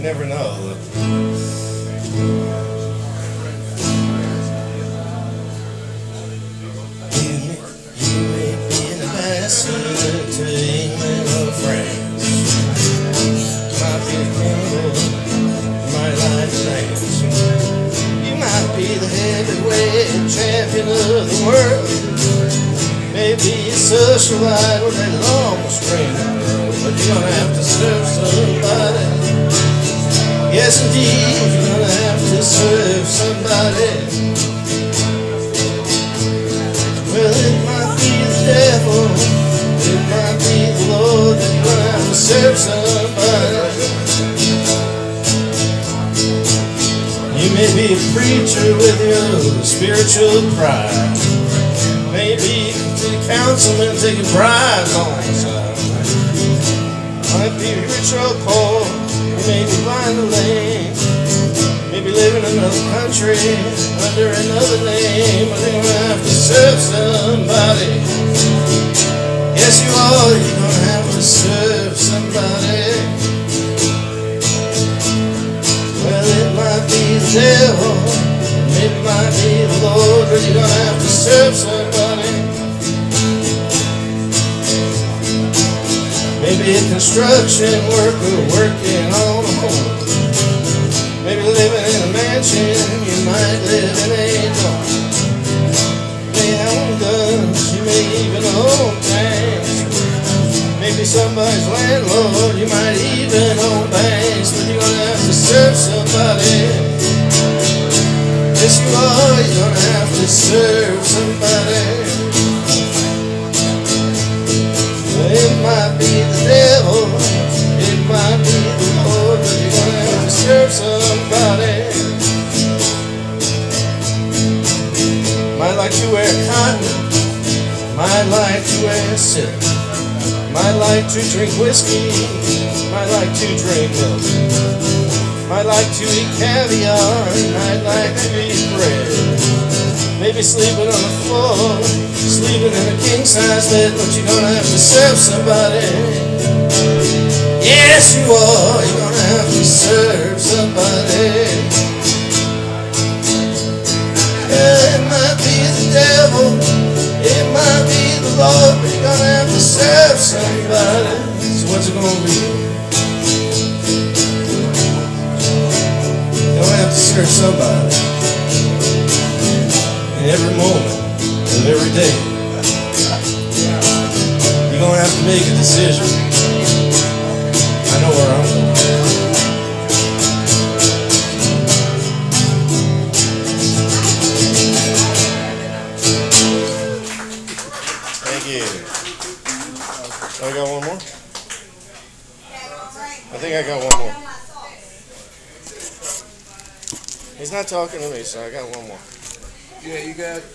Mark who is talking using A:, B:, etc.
A: Never know. You may be an ambassador to England or France. Might be a king, might like France. You might be the heavyweight champion of the world. Maybe a socialite with that long string, but you're gonna have to serve somebody. Yes, indeed, you're gonna have to serve somebody. Well, it might be the devil, it might be the Lord, but you're gonna have to serve somebody. You may be a preacher with your spiritual pride. Maybe to the councilman taking bribes on the side. Might be rich or poor. You may be blind or lame, maybe living in another country under another name, but you're gonna have to serve somebody. Yes, you are. You're gonna have to serve somebody. Well, it might be the devil, it might be the Lord, but you're gonna have to serve somebody. Maybe a construction worker working on a home. Maybe living in a mansion, you might live in a dorm. You may own guns, you may even own tanks. Maybe somebody's landlord, you might even own banks. But you're gonna have to serve somebody. Yes, you are, you're gonna have to serve somebody. It might be the devil, it might be the Lord, but you're gonna have to serve somebody. Might like to wear cotton, might like to wear silk, might like to drink whiskey, might like to drink milk, might like to eat caviar, might like to eat bread. Maybe sleeping on the floor, sleeping in a king-size bed, but you're gonna have to serve somebody. Yes, you are. You're gonna have to serve somebody. Yeah, it might be the devil, it might be the Lord, but you're gonna have to serve somebody. So what's it gonna be? You're gonna have to serve somebody. Every moment of every day, you're gonna have to make a decision. I know where I'm going. Thank you. I got one more? I think I got one more. He's not talking to me, so I got one more.
B: Yeah, you got